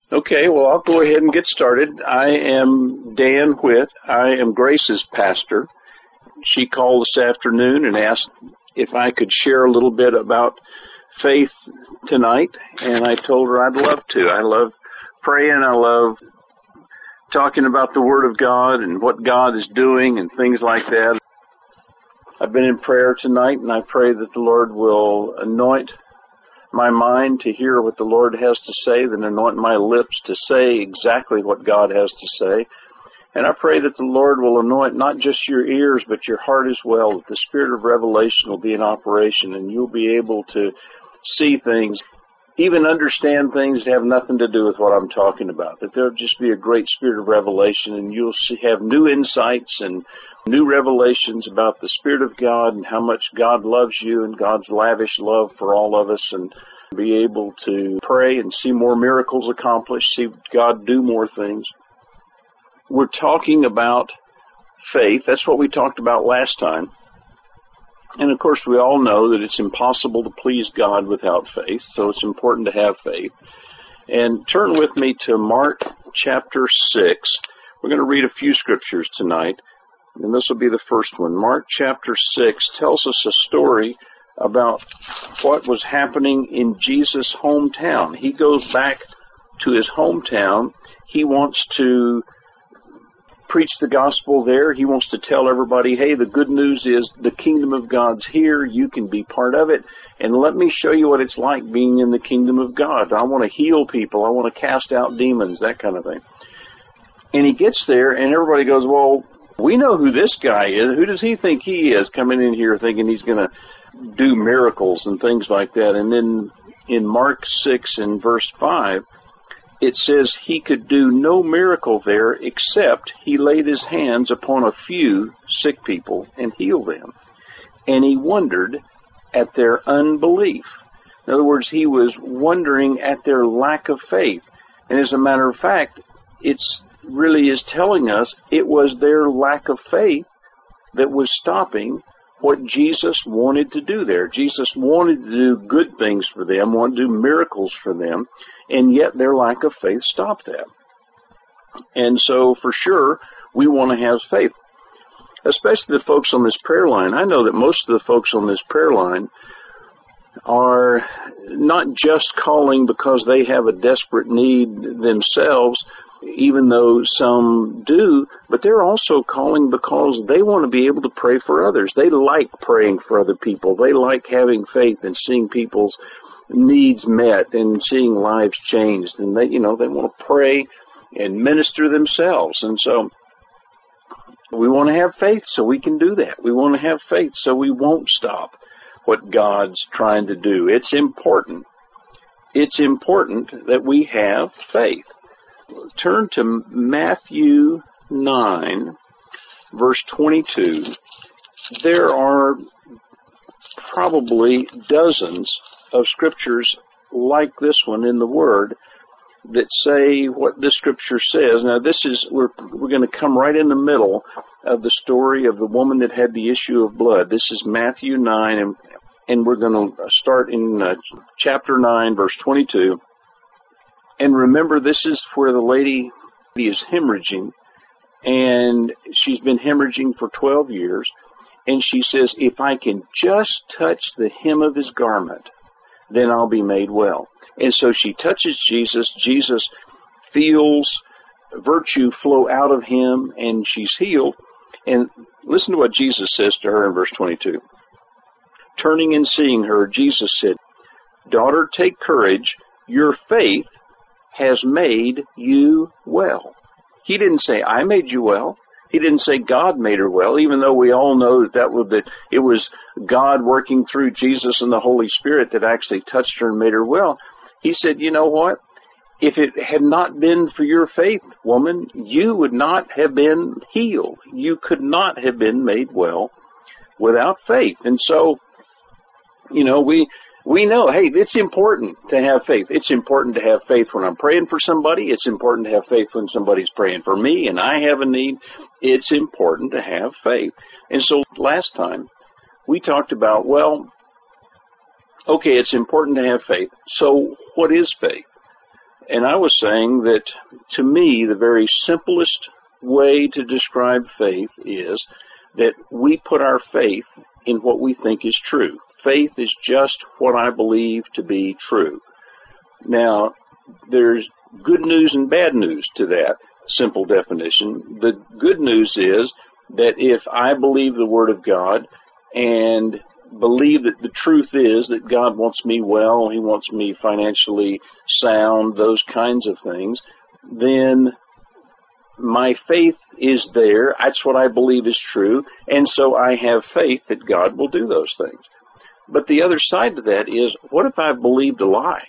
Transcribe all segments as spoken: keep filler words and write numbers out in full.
Okay, well, I'll go ahead and get started. I am Dan Whitt. I am Grace's pastor. She called this afternoon and asked if I could share a little bit about faith tonight, and I told her I'd love to. I love praying. I love talking about the Word of God and what God is doing and things like that. I've been in prayer tonight, and I pray that the Lord will anoint my mind to hear what the Lord has to say, then anoint my lips to say exactly what God has to say. And I pray that the Lord will anoint not just your ears, but your heart as well, that the spirit of revelation will be in operation, and you'll be able to see things, even understand things that have nothing to do with what I'm talking about, that there'll just be a great spirit of revelation, and you'll see, have new insights and new revelations about the Spirit of God and how much God loves you and God's lavish love for all of us, and be able to pray and see more miracles accomplished, see God do more things. We're talking about faith. That's what we talked about last time. And of course, we all know that it's impossible to please God without faith, so it's important to have faith. And turn with me to Mark chapter six. We're going to read a few scriptures tonight, and this will be the first one. Mark chapter six tells us a story about what was happening in Jesus' hometown. He goes back to his hometown. He wants to preach the gospel there. He wants to tell everybody, hey, the good news is the kingdom of God's here. You can be part of it. And let me show you what it's like being in the kingdom of God. I want to heal people. I want to cast out demons, that kind of thing. And he gets there, and everybody goes, well, we know who this guy is. Who does he think he is, coming in here thinking he's going to do miracles and things like that? And then in Mark six and verse five, it says he could do no miracle there except he laid his hands upon a few sick people and healed them. And he wondered at their unbelief. In other words, he was wondering at their lack of faith. And as a matter of fact, it's really is telling us it was their lack of faith that was stopping what Jesus wanted to do there. Jesus wanted to do good things for them, wanted to do miracles for them, and yet their lack of faith stopped that. And so for sure, we want to have faith, especially the folks on this prayer line. I know that most of the folks on this prayer line are not just calling because they have a desperate need themselves, even though some do, but they're also calling because they want to be able to pray for others. They like praying for other people. They like having faith and seeing people's needs met and seeing lives changed. And they, you know, they want to pray and minister themselves. And so we want to have faith so we can do that. We want to have faith so we won't stop what God's trying to do. It's important. It's important that we have faith. Turn to Matthew nine, verse twenty-two. There are probably dozens of scriptures like this one in the Word that say what this scripture says. Now, this is, we're, we're going to come right in the middle of the story of the woman that had the issue of blood. This is Matthew nine, and, and we're going to start in uh, chapter nine, verse twenty-two. And remember, this is where the lady is hemorrhaging, and she's been hemorrhaging for twelve years, and she says, if I can just touch the hem of his garment, then I'll be made well. And so she touches Jesus. Jesus feels virtue flow out of him, and she's healed. And listen to what Jesus says to her in verse twenty-two. Turning and seeing her, Jesus said, daughter, take courage. Your faith has made you well. He didn't say, I made you well. He didn't say God made her well, even though we all know that, that, was, that it was God working through Jesus and the Holy Spirit that actually touched her and made her well. He said, you know what? If it had not been for your faith, woman, you would not have been healed. You could not have been made well without faith. And so, you know, we... We know, hey, it's important to have faith. It's important to have faith when I'm praying for somebody. It's important to have faith when somebody's praying for me and I have a need. It's important to have faith. And so last time we talked about, well, okay, it's important to have faith. So what is faith? And I was saying that, to me, the very simplest way to describe faith is that we put our faith in what we think is true. Faith is just what I believe to be true. Now, there's good news and bad news to that simple definition. The good news is that if I believe the Word of God and believe that the truth is that God wants me well, He wants me financially sound, those kinds of things, then my faith is there. That's what I believe is true, and so I have faith that God will do those things. But the other side to that is, what if I've believed a lie?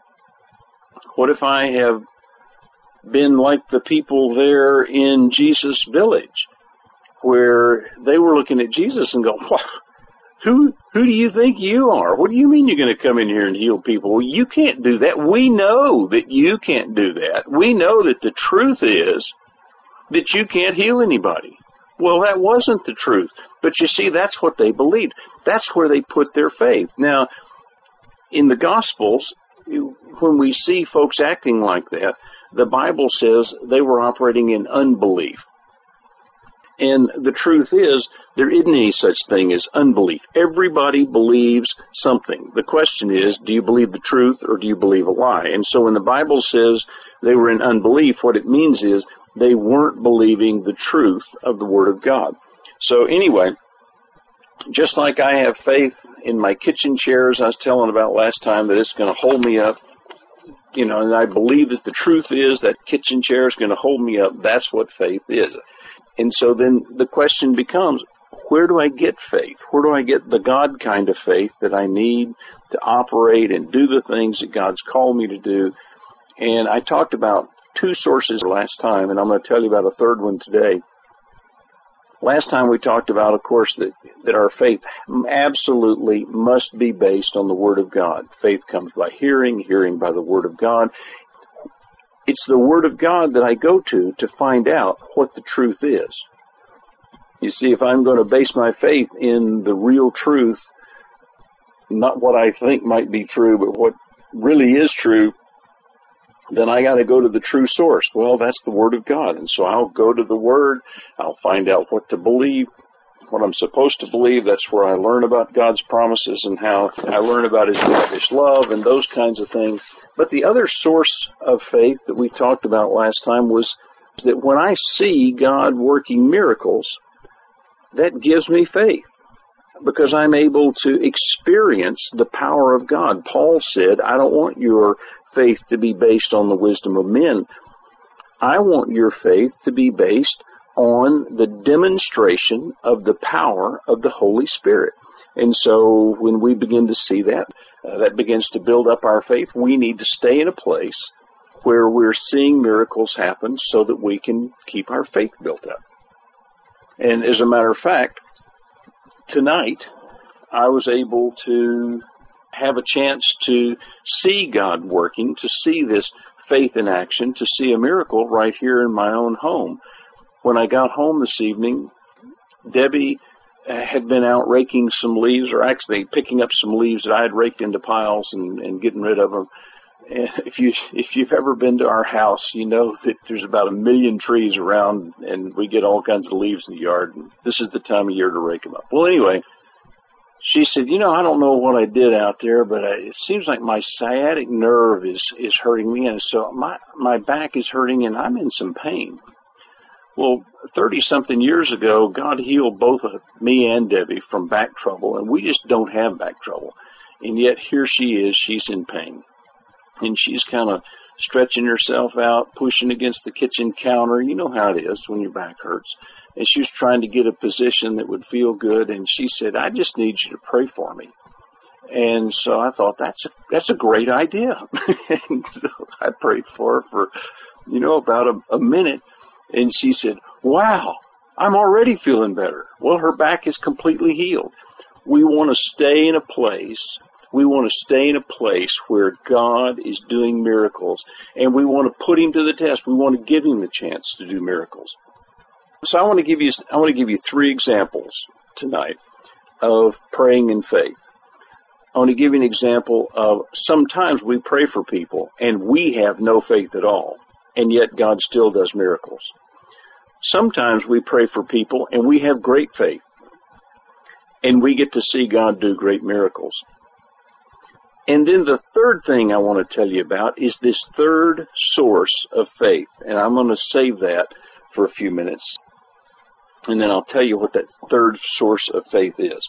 What if I have been like the people there in Jesus' village, where they were looking at Jesus and go, wow, Who who do you think you are? What do you mean you're going to come in here and heal people? Well, you can't do that. We know that you can't do that. We know that the truth is that you can't heal anybody. Well, that wasn't the truth. But you see, that's what they believed. That's where they put their faith. Now, in the Gospels, when we see folks acting like that, the Bible says they were operating in unbelief. And the truth is, there isn't any such thing as unbelief. Everybody believes something. The question is, do you believe the truth or do you believe a lie? And so when the Bible says they were in unbelief, what it means is they weren't believing the truth of the Word of God. So anyway, just like I have faith in my kitchen chairs I was telling about last time that it's going to hold me up, you know, and I believe that the truth is that kitchen chair is going to hold me up, that's what faith is. And so then the question becomes, where do I get faith? Where do I get the God kind of faith that I need to operate and do the things that God's called me to do? And I talked about two sources last time, and I'm going to tell you about a third one today. Last time we talked about, of course, that, that our faith absolutely must be based on the Word of God. Faith comes by hearing, hearing by the Word of God. It's the Word of God that I go to to find out what the truth is. You see, if I'm going to base my faith in the real truth, not what I think might be true, but what really is true, then I got to go to the true source. Well, that's the Word of God. And so I'll go to the Word. I'll find out what to believe, what I'm supposed to believe. That's where I learn about God's promises and how I learn about His lavish love and those kinds of things. But the other source of faith that we talked about last time was that when I see God working miracles, that gives me faith because I'm able to experience the power of God. Paul said, I don't want your faith to be based on the wisdom of men. I want your faith to be based on the demonstration of the power of the Holy Spirit. And so when we begin to see that, uh, that begins to build up our faith. We need to stay in a place where we're seeing miracles happen so that we can keep our faith built up. And as a matter of fact, tonight I was able to have a chance to see God working, to see this faith in action, to see a miracle right here in my own home. When I got home this evening, Debbie had been out raking some leaves, or actually picking up some leaves that I had raked into piles and, and getting rid of them. And if you, if you've ever been to our house, you know that there's about a million trees around and we get all kinds of leaves in the yard. And this is the time of year to rake them up. Well, anyway, she said, you know, I don't know what I did out there, but I, it seems like my sciatic nerve is, is hurting me. And so my, my back is hurting and I'm in some pain. Well, thirty-something years ago, God healed both of me and Debbie from back trouble, and we just don't have back trouble. And yet here she is, she's in pain. And she's kind of stretching herself out, pushing against the kitchen counter. You know how it is when your back hurts. And she was trying to get a position that would feel good, and she said, I just need you to pray for me. And so I thought, that's a, that's a great idea. And so I prayed for her for, you know, about a, a minute. And she said, wow, I'm already feeling better. Well, her back is completely healed. We want to stay in a place, we want to stay in a place where God is doing miracles, and we want to put Him to the test. We want to give Him the chance to do miracles. So I want to give you, I want to give you three examples tonight of praying in faith. I want to give you an example of sometimes we pray for people and we have no faith at all, and yet God still does miracles. Sometimes we pray for people and we have great faith, and we get to see God do great miracles. And then the third thing I want to tell you about is this third source of faith, and I'm going to save that for a few minutes, and then I'll tell you what that third source of faith is.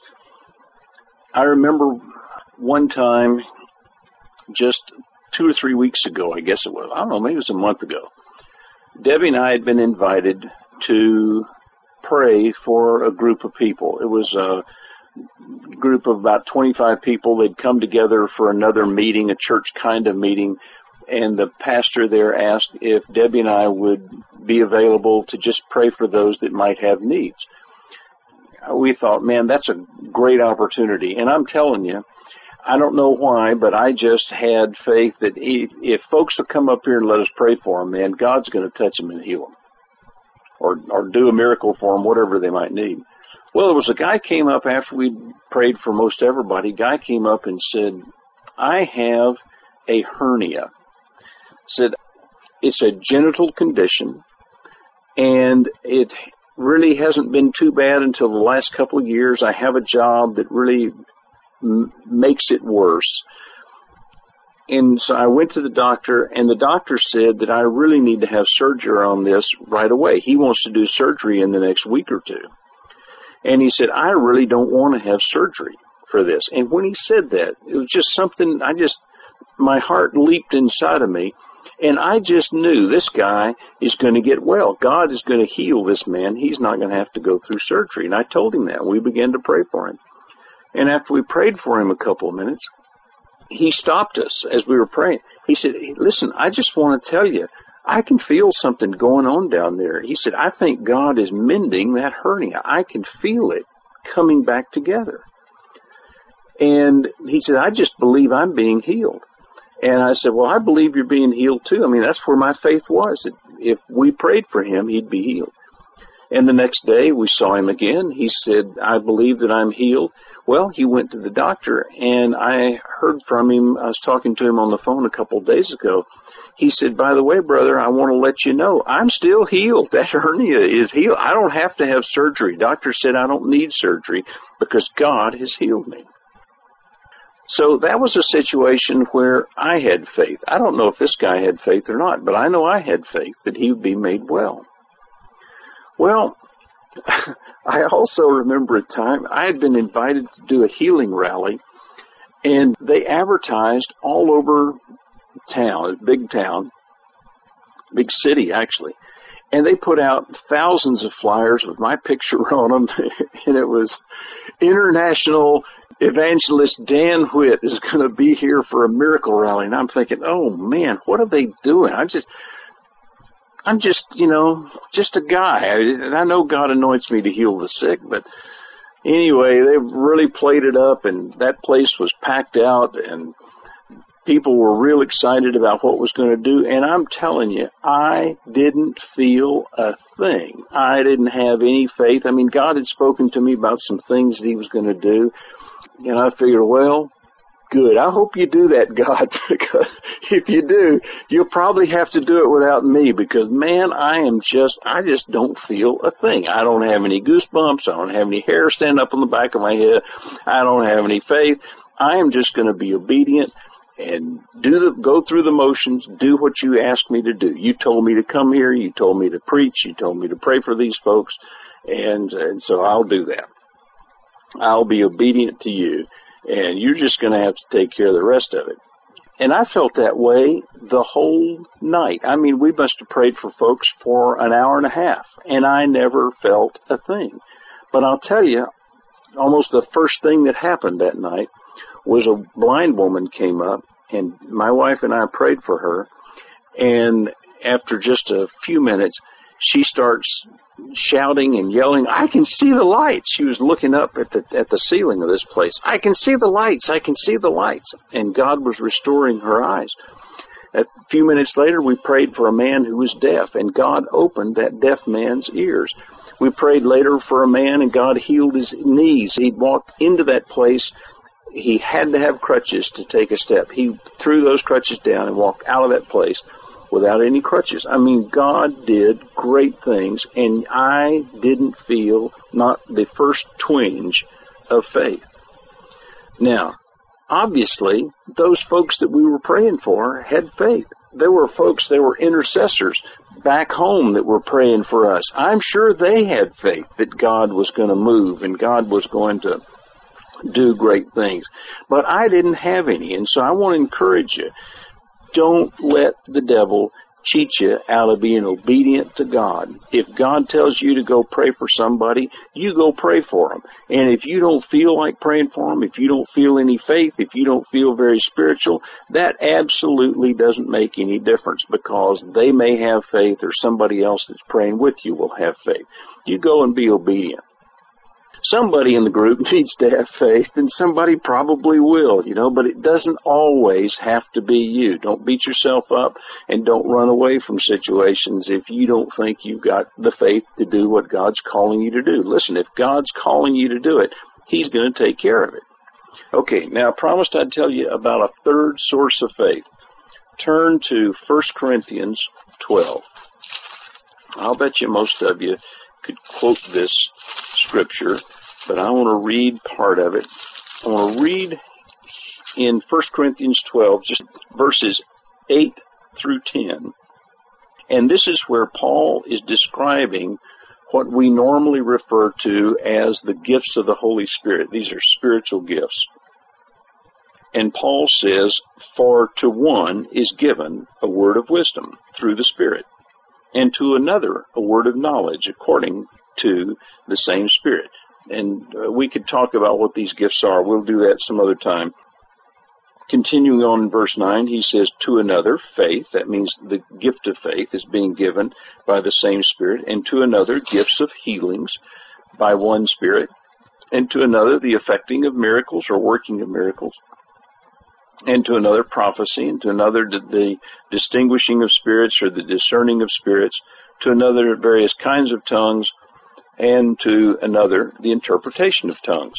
I remember one time, just two or three weeks ago, I guess it was, I don't know, maybe it was a month ago, Debbie and I had been invited to pray for a group of people. It was a group of about twenty-five people. They'd come together for another meeting, a church kind of meeting, and the pastor there asked if Debbie and I would be available to just pray for those that might have needs. We thought, man, that's a great opportunity. And I'm telling you, I don't know why, but I just had faith that if, if folks will come up here and let us pray for them, man, God's going to touch them and heal them, or or do a miracle for them, whatever they might need. Well, there was a guy came up after we prayed for most everybody. Guy came up and said, I have a hernia. Said, it's a genital condition, and it really hasn't been too bad until the last couple of years. I have a job that really m- makes it worse. And so I went to the doctor, and the doctor said that I really need to have surgery on this right away. He wants to do surgery in the next week or two. And he said, I really don't want to have surgery for this. And when he said that, it was just something, I just, my heart leaped inside of me. And I just knew this guy is going to get well. God is going to heal this man. He's not going to have to go through surgery. And I told him that. We began to pray for him. And after we prayed for him a couple of minutes, he stopped us as we were praying. He said, listen, I just want to tell you, I can feel something going on down there. He said, I think God is mending that hernia. I can feel it coming back together. And he said, I just believe I'm being healed. And I said, well, I believe you're being healed too. I mean, that's where my faith was. If, if we prayed for him, he'd be healed. And the next day we saw him again. He said, I believe that I'm healed. Well, he went to the doctor, and I heard from him. I was talking to him on the phone a couple of days ago. He said, by the way, brother, I want to let you know, I'm still healed. That hernia is healed. I don't have to have surgery. Doctor said I don't need surgery because God has healed me. So that was a situation where I had faith. I don't know if this guy had faith or not, but I know I had faith that he would be made well. Well, I also remember a time I had been invited to do a healing rally, and they advertised all over town, a big town, big city actually, and they put out thousands of flyers with my picture on them, and it was International Evangelist Dan Whitt is going to be here for a miracle rally. And I'm thinking, oh man, what are they doing? I'm just, I'm just, you know, just a guy. And I know God anoints me to heal the sick, but anyway, they really played it up, and that place was packed out, and people were real excited about what was going to do. And I'm telling you, I didn't feel a thing. I didn't have any faith. I mean, God had spoken to me about some things that he was going to do. And I figured, well, good. I hope you do that, God, because if you do, you'll probably have to do it without me, because, man, I am just, I just don't feel a thing. I don't have any goosebumps. I don't have any hair stand up on the back of my head. I don't have any faith. I am just going to be obedient and do the, go through the motions, do what you asked me to do. You told me to come here. You told me to preach. You told me to pray for these folks. And, and so I'll do that. I'll be obedient to you, and you're just going to have to take care of the rest of it. And I felt that way the whole night. I mean, we must have prayed for folks for an hour and a half, and I never felt a thing. But I'll tell you, almost the first thing that happened that night was a blind woman came up, and my wife and I prayed for her, and after just a few minutes, she starts shouting and yelling, I can see the lights. She was looking up at the at the ceiling of this place. I can see the lights. I can see the lights. And God was restoring her eyes. A few minutes later, we prayed for a man who was deaf, and God opened that deaf man's ears. We prayed later for a man, and God healed his knees. He'd walked into that place he had to have crutches to take a step. He threw those crutches down and walked out of that place without any crutches. I mean, God did great things, and I didn't feel not the first twinge of faith. Now, obviously, those folks that we were praying for had faith. There were folks, there were intercessors back home that were praying for us. I'm sure they had faith that God was going to move and God was going to do great things. But I didn't have any, and so I want to encourage you. Don't let the devil cheat you out of being obedient to God. If God tells you to go pray for somebody, you go pray for them. And if you don't feel like praying for them, if you don't feel any faith, if you don't feel very spiritual, that absolutely doesn't make any difference, because they may have faith, or somebody else that's praying with you will have faith. You go and be obedient. Somebody in the group needs to have faith, and somebody probably will, you know, but it doesn't always have to be you. Don't beat yourself up, and don't run away from situations if you don't think you've got the faith to do what God's calling you to do. Listen, if God's calling you to do it, He's going to take care of it. Okay, now I promised I'd tell you about a third source of faith. Turn to First Corinthians twelve. I'll bet you most of you could quote this scripture, but I want to read part of it. I want to read in First Corinthians twelve, just verses eight through ten. And this is where Paul is describing what we normally refer to as the gifts of the Holy Spirit. These are spiritual gifts. And Paul says, "For to one is given a word of wisdom through the Spirit, and to another a word of knowledge according to the same Spirit." And uh, we could talk about what these gifts are. We'll do that some other time. Continuing on in verse nine, he says, "To another, faith." That means the gift of faith is being given by the same Spirit. "And to another, gifts of healings by one Spirit. And to another, the effecting of miracles or working of miracles. And to another, prophecy. And to another, the distinguishing of spirits or the discerning of spirits. To another, various kinds of tongues. And to another, the interpretation of tongues."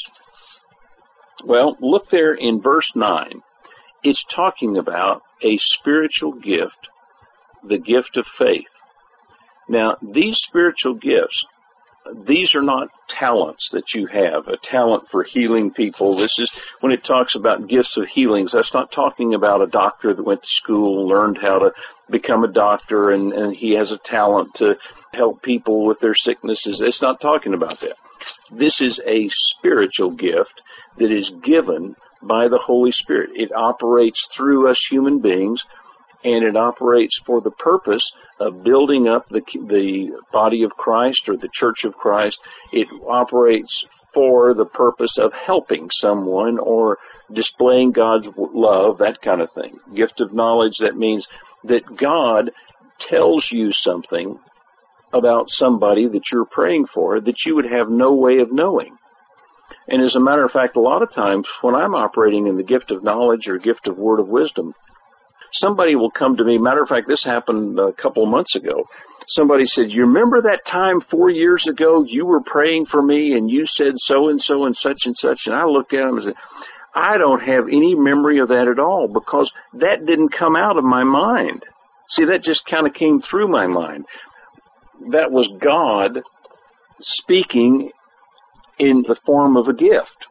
Well, look there in verse nine. It's talking about a spiritual gift, the gift of faith. Now, these spiritual gifts, these are not talents that you have, a talent for healing people. This is, when it talks about gifts of healings, that's not talking about a doctor that went to school, learned how to become a doctor, and, and he has a talent to help people with their sicknesses. It's not talking about that. This is a spiritual gift that is given by the Holy Spirit. It operates through us human beings, and it operates for the purpose of building up the the body of Christ or the church of Christ. It operates for the purpose of helping someone or displaying God's love, that kind of thing. Gift of knowledge, that means that God tells you something about somebody that you're praying for that you would have no way of knowing. And as a matter of fact, a lot of times when I'm operating in the gift of knowledge or gift of word of wisdom, somebody will come to me. Matter of fact, this happened a couple of months ago. Somebody said, "You remember that time four years ago you were praying for me and you said so and so and such and such?" And I looked at him and said, "I don't have any memory of that at all, because that didn't come out of my mind." See, that just kind of came through my mind. That was God speaking in the form of a gift.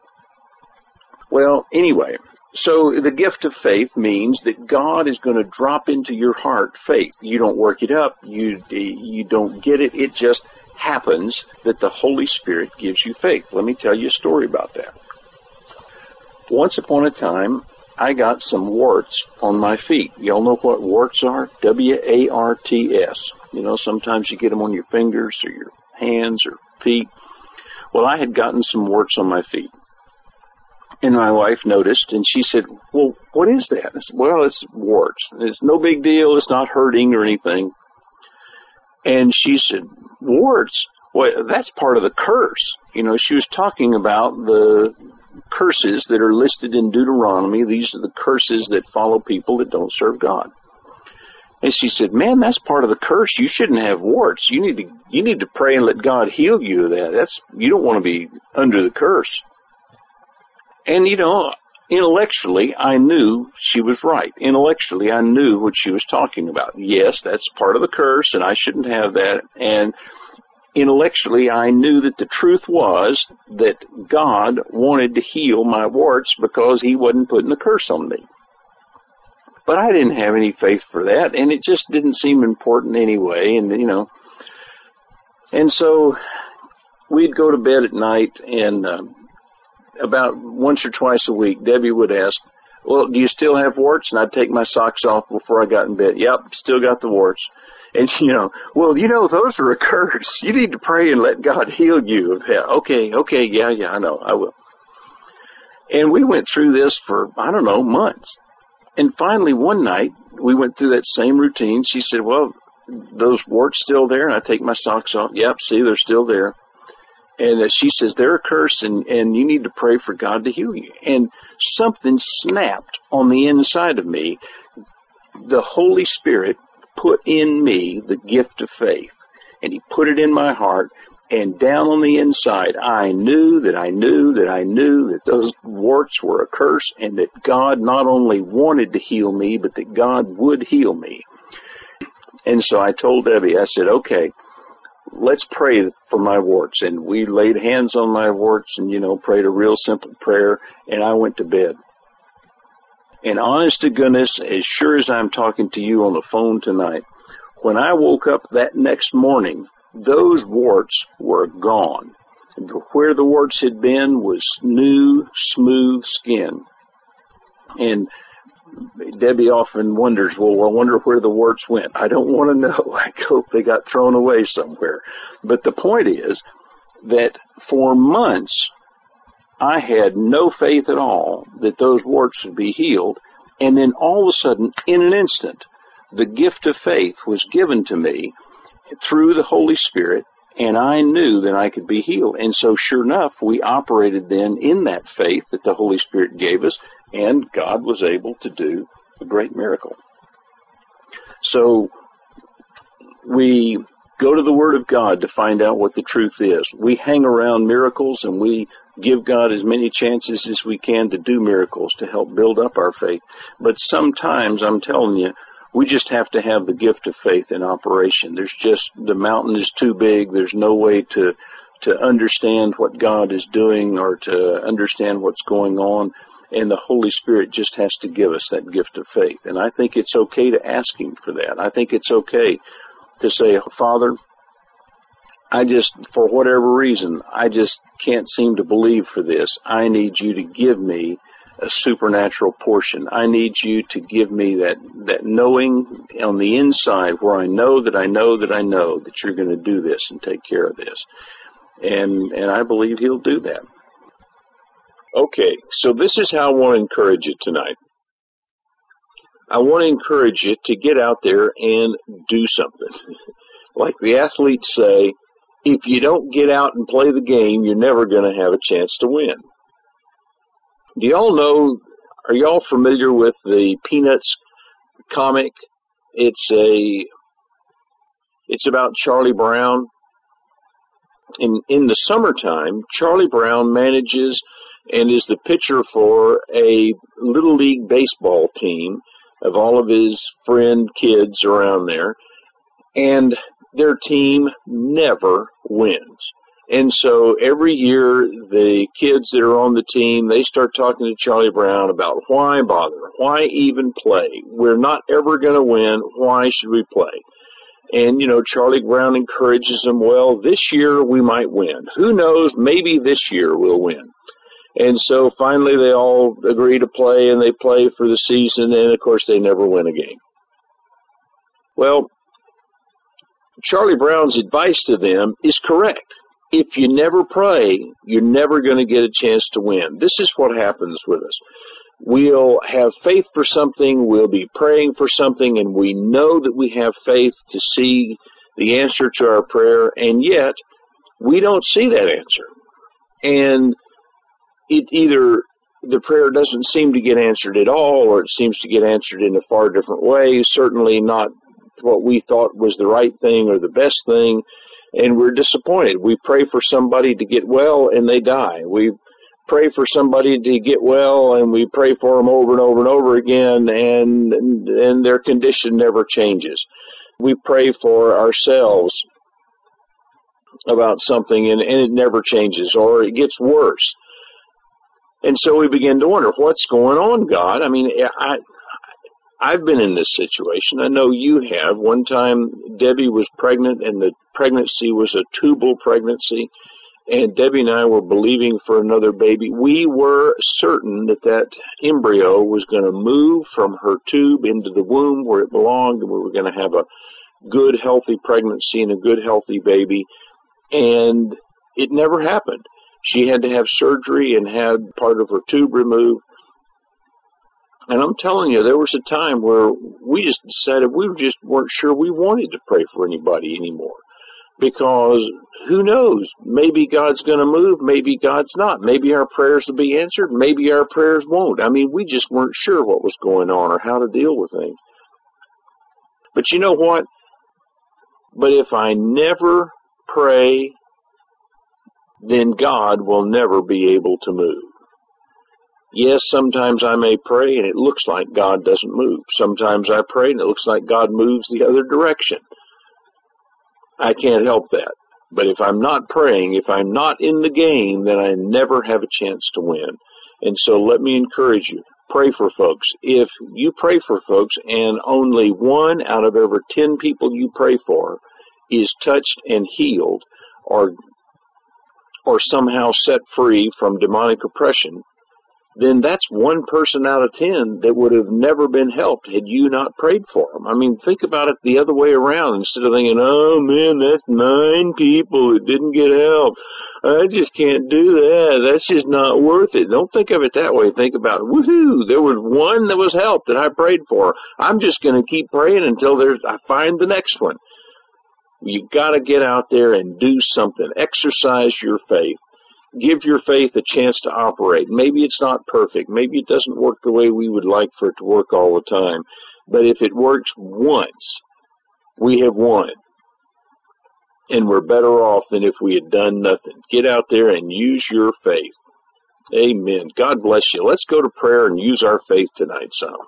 Well, anyway, so the gift of faith means that God is going to drop into your heart faith. You don't work it up. You, you don't get it. It just happens that the Holy Spirit gives you faith. Let me tell you a story about that. Once upon a time, I got some warts on my feet. Y'all know what warts are? W A R T S. You know, sometimes you get them on your fingers or your hands or feet. Well, I had gotten some warts on my feet. And my wife noticed, and she said, "Well, what is that?" I said, "Well, it's warts. It's no big deal. It's not hurting or anything." And she said, "Warts? Well, that's part of the curse." You know, she was talking about the curses that are listed in Deuteronomy. These are the curses that follow people that don't serve God. And she said, "Man, that's part of the curse. You shouldn't have warts. You need to you need to pray and let God heal you of that. That's you don't want to be under the curse." And, you know, intellectually, I knew she was right. Intellectually, I knew what she was talking about. Yes, that's part of the curse, and I shouldn't have that. And intellectually, I knew that the truth was that God wanted to heal my warts because he wasn't putting a curse on me. But I didn't have any faith for that, and it just didn't seem important anyway, and, you know. And so we'd go to bed at night, and uh, about once or twice a week, Debbie would ask, well, do you still have warts? And I'd take my socks off before I got in bed. Yep, still got the warts. And, you know, well, you know, those are a curse. You need to pray and let God heal you of that. Okay, okay, yeah, yeah, I know, I will. And we went through this for, I don't know, months. And finally, one night, we went through that same routine. She said, well, those warts still there? And I take my socks off. Yep, see, they're still there. And uh, she says, they're a curse, and, and you need to pray for God to heal you. And something snapped on the inside of me. The Holy Spirit put in me the gift of faith, and he put it in my heart. And down on the inside, I knew that I knew that I knew that those warts were a curse, and that God not only wanted to heal me, but that God would heal me. And so I told Debbie, I said, okay, let's pray for my warts. And we laid hands on my warts and, you know, prayed a real simple prayer, and I went to bed. And honest to goodness, as sure as I'm talking to you on the phone tonight, when I woke up that next morning, those warts were gone. Where the warts had been was new, smooth skin. And Debbie often wonders, well, I wonder where the warts went. I don't want to know. I hope they got thrown away somewhere. But the point is that for months, I had no faith at all that those warts would be healed. And then all of a sudden, in an instant, the gift of faith was given to me through the Holy Spirit, and I knew that I could be healed. And so sure enough, we operated then in that faith that the Holy Spirit gave us, and God was able to do a great miracle. So we go to the Word of God to find out what the truth is. We hang around miracles, and we give God as many chances as we can to do miracles to help build up our faith. But sometimes, I'm telling you, we just have to have the gift of faith in operation. There's just, the mountain is too big. There's no way to to understand what God is doing or to understand what's going on. And the Holy Spirit just has to give us that gift of faith. And I think it's okay to ask Him for that. I think it's okay to say, Father, I just, for whatever reason, I just can't seem to believe for this. I need you to give me a supernatural portion. I need you to give me that, that knowing on the inside where I know that I know that I know that you're going to do this and take care of this. And, and I believe He'll do that. Okay, so this is how I want to encourage you tonight. I want to encourage you to get out there and do something. Like the athletes say, if you don't get out and play the game, you're never going to have a chance to win. Do y'all know, are y'all familiar with the Peanuts comic? It's a, it's about Charlie Brown. In, in the summertime, Charlie Brown manages and is the pitcher for a Little League baseball team of all of his friend kids around there. And their team never wins. And so every year, the kids that are on the team, they start talking to Charlie Brown about why bother? Why even play? We're not ever going to win. Why should we play? And, you know, Charlie Brown encourages them, well, this year we might win. Who knows? Maybe this year we'll win. And so finally they all agree to play, and they play for the season, and, of course, they never win a game. Well, Charlie Brown's advice to them is correct. If you never pray, you're never going to get a chance to win. This is what happens with us. We'll have faith for something, we'll be praying for something, and we know that we have faith to see the answer to our prayer, and yet we don't see that answer. And it either the prayer doesn't seem to get answered at all, or it seems to get answered in a far different way, certainly not what we thought was the right thing or the best thing, and we're disappointed. We pray for somebody to get well, and they die. We pray for somebody to get well, and we pray for them over and over and over again, and and their condition never changes. We pray for ourselves about something, and, and it never changes, or it gets worse. And so we begin to wonder, what's going on, God? I mean, I, I've been in this situation. I know you have. One time, Debbie was pregnant, and the pregnancy was a tubal pregnancy, and Debbie and I were believing for another baby. We were certain that that embryo was going to move from her tube into the womb where it belonged, and we were going to have a good, healthy pregnancy and a good, healthy baby. And it never happened. She had to have surgery and had part of her tube removed. And I'm telling you, there was a time where we just decided we just weren't sure we wanted to pray for anybody anymore. Because who knows? Maybe God's going to move, maybe God's not. Maybe our prayers will be answered, maybe our prayers won't. I mean, we just weren't sure what was going on or how to deal with things. But you know what? But if I never pray, then God will never be able to move. Yes, sometimes I may pray and it looks like God doesn't move. Sometimes I pray and it looks like God moves the other direction. I can't help that. But if I'm not praying, if I'm not in the game, then I never have a chance to win. And so let me encourage you, pray for folks. If you pray for folks and only one out of every ten people you pray for is touched and healed, or or somehow set free from demonic oppression, then that's one person out of ten that would have never been helped had you not prayed for them. I mean, think about it the other way around. Instead of thinking, oh man, that's nine people that didn't get help. I just can't do that. That's just not worth it. Don't think of it that way. Think about, woohoo, there was one that was helped that I prayed for. I'm just going to keep praying until there's, I find the next one. You got to get out there and do something. Exercise your faith. Give your faith a chance to operate. Maybe it's not perfect. Maybe it doesn't work the way we would like for it to work all the time. But if it works once, we have won. And we're better off than if we had done nothing. Get out there and use your faith. Amen. God bless you. Let's go to prayer and use our faith tonight some.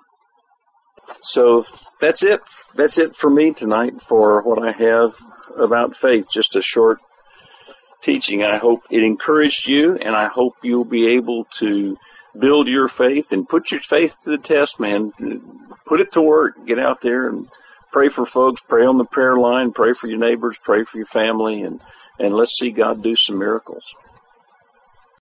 So that's it. That's it for me tonight for what I have about faith. Just a short teaching. I hope it encouraged you, and I hope you'll be able to build your faith and put your faith to the test, man. Put it to work. Get out there and pray for folks. Pray on the prayer line. Pray for your neighbors. Pray for your family, and, and let's see God do some miracles.